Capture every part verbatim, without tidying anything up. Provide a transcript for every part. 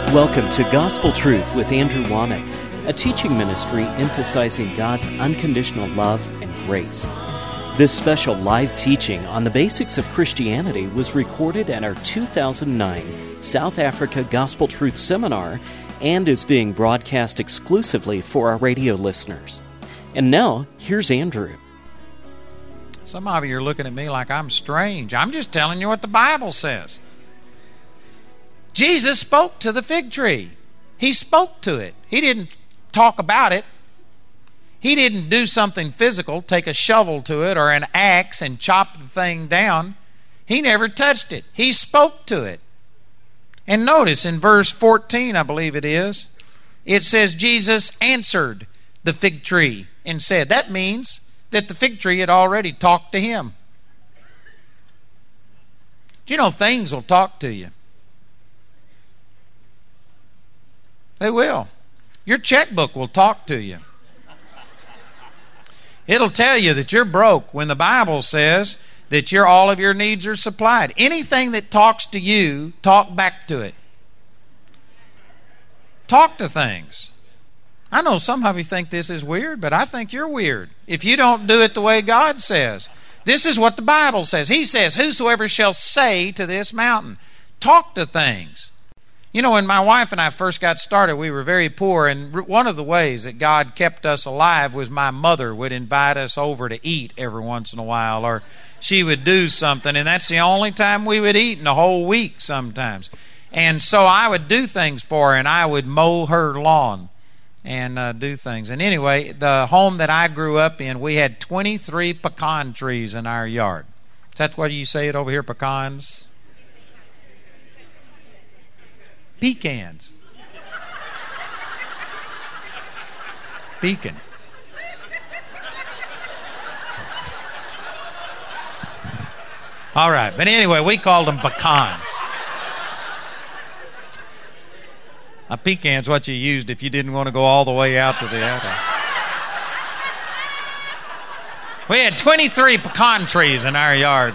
Welcome to Gospel Truth with Andrew Womack, a teaching ministry emphasizing God's unconditional love and grace. This special live teaching on the basics of Christianity was recorded at our two thousand nine South Africa Gospel Truth Seminar and is being broadcast exclusively for our radio listeners. And now, here's Andrew. Some of you are looking at me like I'm strange. I'm just telling you what the Bible says. Jesus spoke to the fig tree. He spoke to it. He didn't talk about it. He didn't do something physical, take a shovel to it or an axe and chop the thing down. He never touched it. He spoke to it. And notice in verse fourteen, I believe it is, it says Jesus answered the fig tree and said. That means that the fig tree had already talked to him. Do you know things will talk to you? They will. Your checkbook will talk to you. It'll tell you that you're broke when the Bible says that your all of your needs are supplied. Anything that talks to you, talk back to it. Talk to things. I know some of you think this is weird, but I think you're weird if you don't do it the way God says. This is what the Bible says. He says, whosoever shall say to this mountain, talk to things. You know, when my wife and I first got started, we were very poor, and one of the ways that God kept us alive was my mother would invite us over to eat every once in a while, or she would do something, and that's the only time we would eat in the whole week sometimes. And so I would do things for her, and I would mow her lawn and uh, do things. And anyway, the home that I grew up in, we had twenty-three pecan trees in our yard. Is that what you say it over here, pecans? Pecans. Pecan. All right, but anyway, we called them pecans. A pecan's what you used if you didn't want to go all the way out to the outer. We had twenty-three pecan trees in our yard.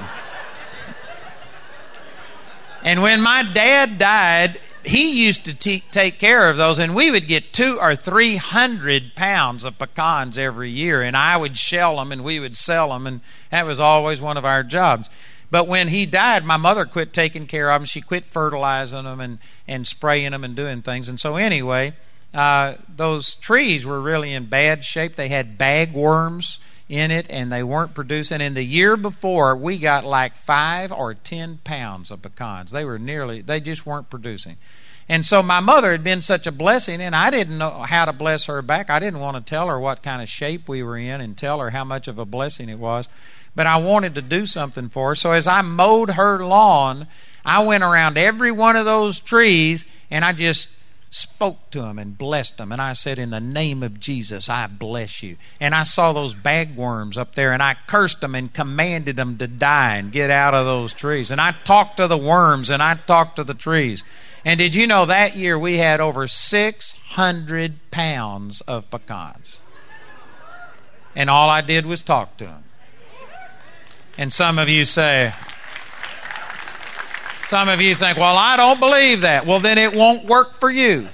And when my dad died, he used to t- take care of those, and we would get two or three hundred pounds of pecans every year, and I would shell them, and we would sell them, and that was always one of our jobs. But when he died, my mother quit taking care of them. She quit fertilizing them and, and spraying them and doing things. And so anyway, uh, those trees were really in bad shape. They had bagworms in it, and they weren't producing. And the year before, we got like five or ten pounds of pecans. They were nearly, they just weren't producing. And so my mother had been such a blessing, and I didn't know how to bless her back. I didn't want to tell her what kind of shape we were in and tell her how much of a blessing it was. But I wanted to do something for her. So as I mowed her lawn, I went around every one of those trees, and I just spoke to them and blessed them. And I said, in the name of Jesus, I bless you. And I saw those bagworms up there, and I cursed them and commanded them to die and get out of those trees. And I talked to the worms, and I talked to the trees. And did you know that year we had over six hundred pounds of pecans? And all I did was talk to them. And some of you say, some of you think, well, I don't believe that. Well, then it won't work for you.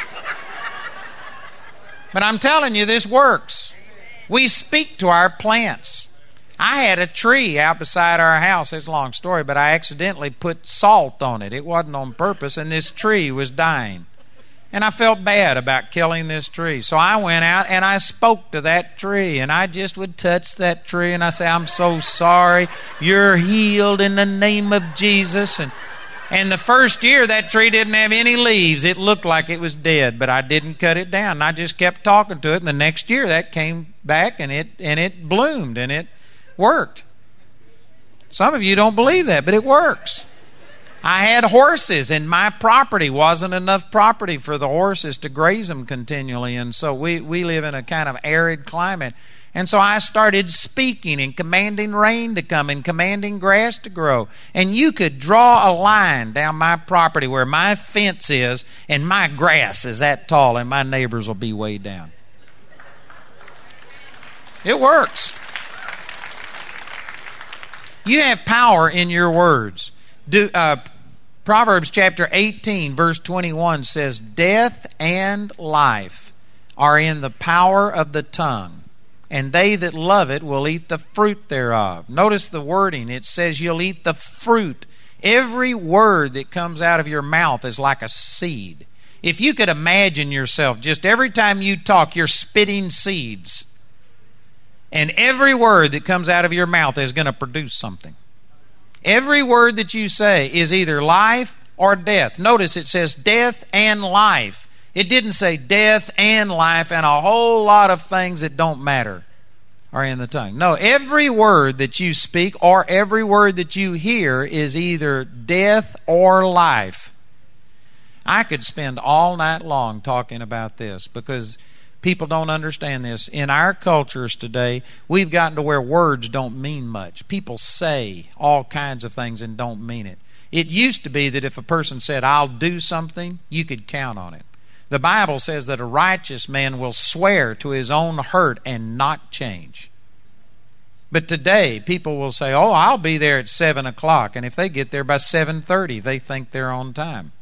But I'm telling you, this works. We speak to our plants. I had a tree out beside our house. It's a long story, but I accidentally put salt on it. It wasn't on purpose, and this tree was dying. And I felt bad about killing this tree. So I went out and I spoke to that tree, and I just would touch that tree and I say, I'm so sorry. You're healed in the name of Jesus. And and the first year that tree didn't have any leaves. It looked like it was dead, but I didn't cut it down. And I just kept talking to it, and the next year that came back and it and it bloomed and it worked. Some of you don't believe that, but it works. I had horses, and my property wasn't enough property for the horses to graze them continually. And so we, we live in a kind of arid climate. And so I started speaking and commanding rain to come and commanding grass to grow. And you could draw a line down my property where my fence is, and my grass is that tall, and my neighbors will be way down. It works. You have power in your words. Do, uh, Proverbs chapter eighteen, verse twenty-one says, "Death and life are in the power of the tongue, and they that love it will eat the fruit thereof." Notice the wording. It says you'll eat the fruit. Every word that comes out of your mouth is like a seed. If you could imagine yourself, just every time you talk, you're spitting seeds. And every word that comes out of your mouth is going to produce something. Every word that you say is either life or death. Notice it says death and life. It didn't say death and life and a whole lot of things that don't matter are in the tongue. No, every word that you speak or every word that you hear is either death or life. I could spend all night long talking about this because people don't understand this. In our cultures today, we've gotten to where words don't mean much. People say all kinds of things and don't mean it. It used to be that if a person said, "I'll do something," you could count on it. The Bible says that a righteous man will swear to his own hurt and not change. But today, people will say, "Oh, I'll be there at seven o'clock," and if they get there by seven thirty, they think they're on time.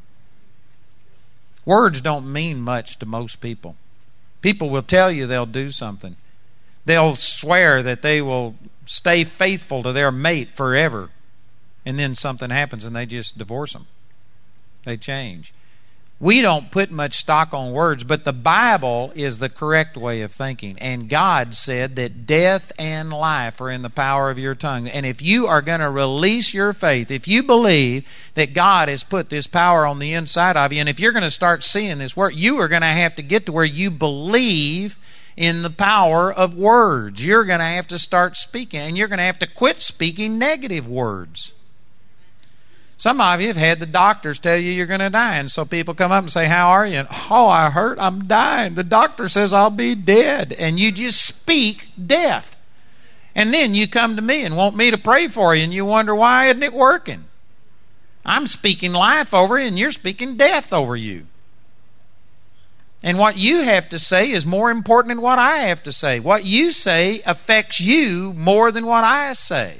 Words don't mean much to most people. People will tell you they'll do something. They'll swear that they will stay faithful to their mate forever. And then something happens and they just divorce them. They change. We don't put much stock on words, but the Bible is the correct way of thinking. And God said that death and life are in the power of your tongue. And if you are going to release your faith, if you believe that God has put this power on the inside of you, and if you're going to start seeing this work, you are going to have to get to where you believe in the power of words. You're going to have to start speaking, and you're going to have to quit speaking negative words. Some of you have had the doctors tell you you're going to die, and so people come up and say, "How are you?" And, "Oh, I hurt, I'm dying. The doctor says I'll be dead." And you just speak death. And then you come to me and want me to pray for you, and you wonder, why isn't it working? I'm speaking life over you, and you're speaking death over you. And what you have to say is more important than what I have to say. What you say affects you more than what I say.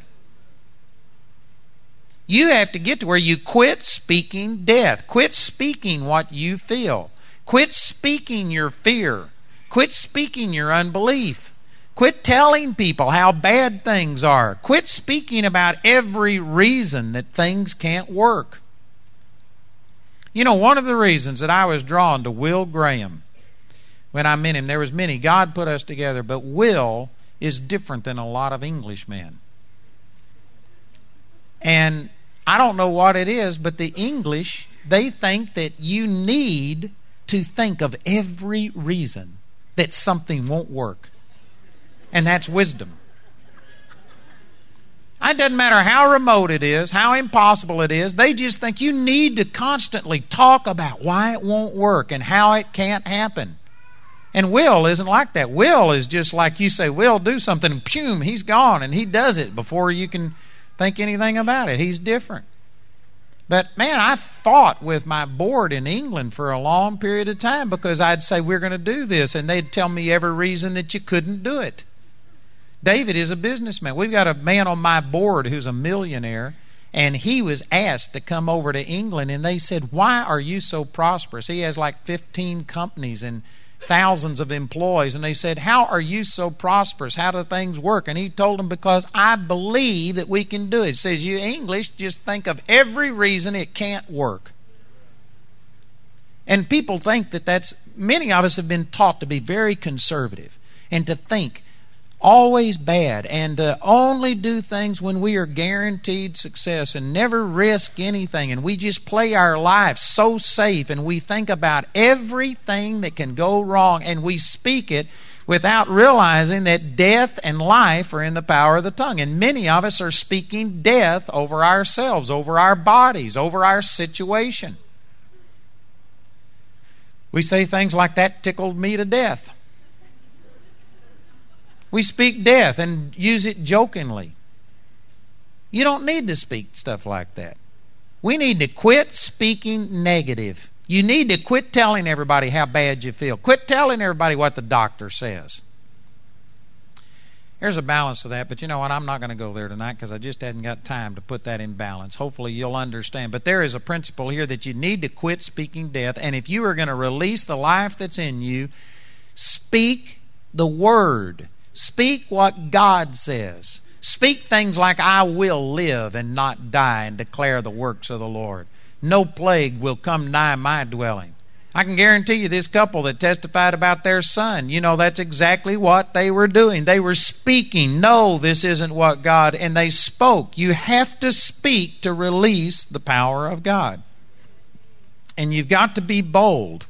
You have to get to where you quit speaking death. Quit speaking what you feel. Quit speaking your fear. Quit speaking your unbelief. Quit telling people how bad things are. Quit speaking about every reason that things can't work. You know, one of the reasons that I was drawn to Will Graham when I met him, there was many. God put us together, but Will is different than a lot of Englishmen. And I don't know what it is, but the English, they think that you need to think of every reason that something won't work. And that's wisdom. It doesn't matter how remote it is, how impossible it is. They just think you need to constantly talk about why it won't work and how it can't happen. And Will isn't like that. Will is just like you say, "Will, do something," and pum, he's gone, and he does it before you can think anything about it. He's different. But man, I fought with my board in England for a long period of time because I'd say, "We're going to do this," and they'd tell me every reason that you couldn't do it. David is a businessman. We've got a man on my board who's a millionaire, and he was asked to come over to England, and they said, "Why are you so prosperous?" He has like fifteen companies and thousands of employees, and they said, "How are you so prosperous? How do things work?" And he told them, "Because I believe that we can do it." He says, "You English just think of every reason it can't work." And people think that that's, many of us have been taught to be very conservative and to think always bad and to only do things when we are guaranteed success and never risk anything, and we just play our life so safe, and we think about everything that can go wrong, and we speak it without realizing that death and life are in the power of the tongue. And many of us are speaking death over ourselves, over our bodies, over our situation. We say things like, "That tickled me to death." We speak death and use it jokingly. You don't need to speak stuff like that. We need to quit speaking negative. You need to quit telling everybody how bad you feel. Quit telling everybody what the doctor says. There's a balance to that, but you know what? I'm not going to go there tonight because I just hadn't got time to put that in balance. Hopefully you'll understand. But there is a principle here that you need to quit speaking death, and if you are going to release the life that's in you, speak the Word. Speak what God says. Speak things like, I will live and not die, and declare the works of the Lord. No plague will come nigh my dwelling. I can guarantee you this couple that testified about their son, you know, that's exactly what they were doing. They were speaking, no, this isn't what God, and they spoke. You have to speak to release the power of God. And you've got to be bold.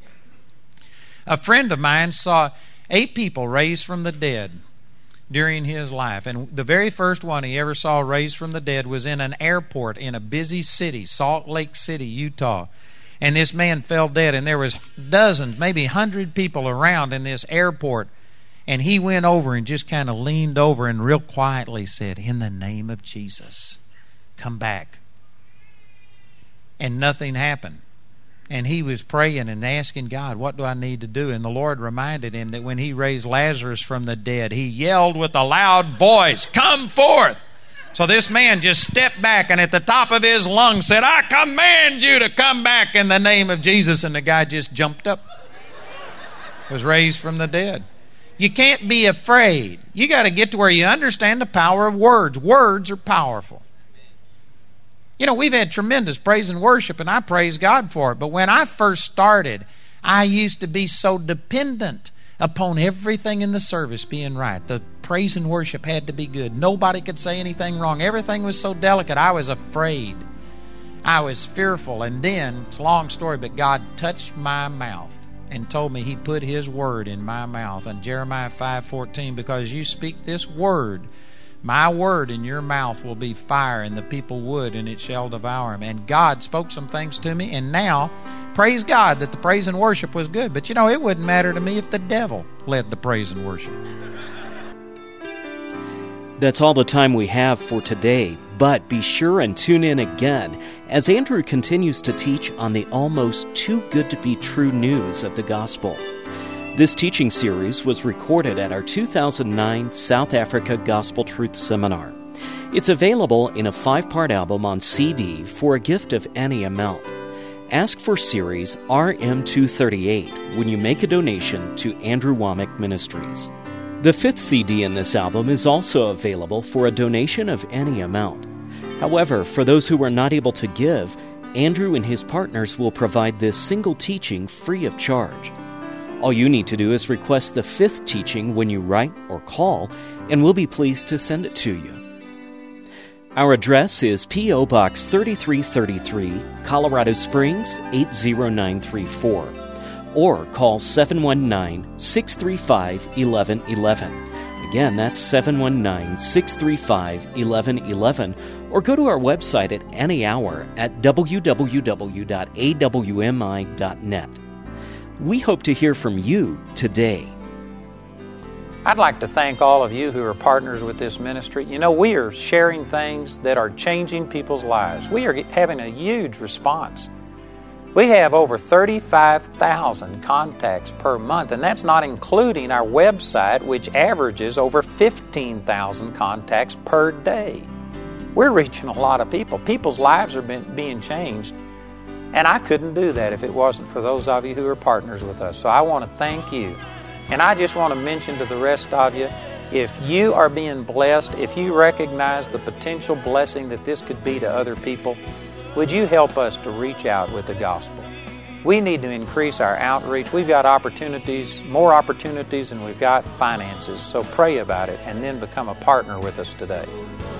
A friend of mine saw eight people raised from the dead during his life. And the very first one he ever saw raised from the dead was in an airport in a busy city, Salt Lake City, Utah. And this man fell dead, and there was dozens, maybe a hundred people around in this airport. And he went over and just kind of leaned over and real quietly said, in the name of Jesus, come back. And nothing happened. And he was praying and asking God, what do I need to do? And the Lord reminded him that when he raised Lazarus from the dead, he yelled with a loud voice, come forth. So this man just stepped back and at the top of his lungs said, I command you to come back in the name of Jesus. And the guy just jumped up, was raised from the dead. You can't be afraid. You got to get to where you understand the power of words. Words are powerful. You know, we've had tremendous praise and worship, and I praise God for it. But when I first started, I used to be so dependent upon everything in the service being right. The praise and worship had to be good. Nobody could say anything wrong. Everything was so delicate. I was afraid. I was fearful. And then, it's a long story, but God touched my mouth and told me He put His word in my mouth. And Jeremiah five fourteen, because you speak this word, my word in your mouth will be fire, and the people wood, and it shall devour them. And God spoke some things to me, and now, praise God that the praise and worship was good. But you know, it wouldn't matter to me if the devil led the praise and worship. That's all the time we have for today, but be sure and tune in again as Andrew continues to teach on the almost too good to be true news of the gospel. This teaching series was recorded at our two thousand nine South Africa Gospel Truth Seminar. It's available in a five-part album on C D for a gift of any amount. Ask for series R M two thirty-eight when you make a donation to Andrew Wommack Ministries. The fifth C D in this album is also available for a donation of any amount. However, for those who are not able to give, Andrew and his partners will provide this single teaching free of charge. All you need to do is request the fifth teaching when you write or call, and we'll be pleased to send it to you. Our address is P O. Box thirty-three thirty-three, Colorado Springs eight zero nine three four, or call seven one nine, six three five, one one one one. Again, that's seven one nine, six three five, one one one one, or go to our website at any hour at w w w dot a w m i dot net. We hope to hear from you today. I'd like to thank all of you who are partners with this ministry. You know, we are sharing things that are changing people's lives. We are having a huge response. We have over thirty-five thousand contacts per month, and that's not including our website, which averages over fifteen thousand contacts per day. We're reaching a lot of people. People's lives are been, being changed. And I couldn't do that if it wasn't for those of you who are partners with us. So I want to thank you. And I just want to mention to the rest of you, if you are being blessed, if you recognize the potential blessing that this could be to other people, would you help us to reach out with the gospel? We need to increase our outreach. We've got opportunities, more opportunities than we've got finances. So pray about it and then become a partner with us today.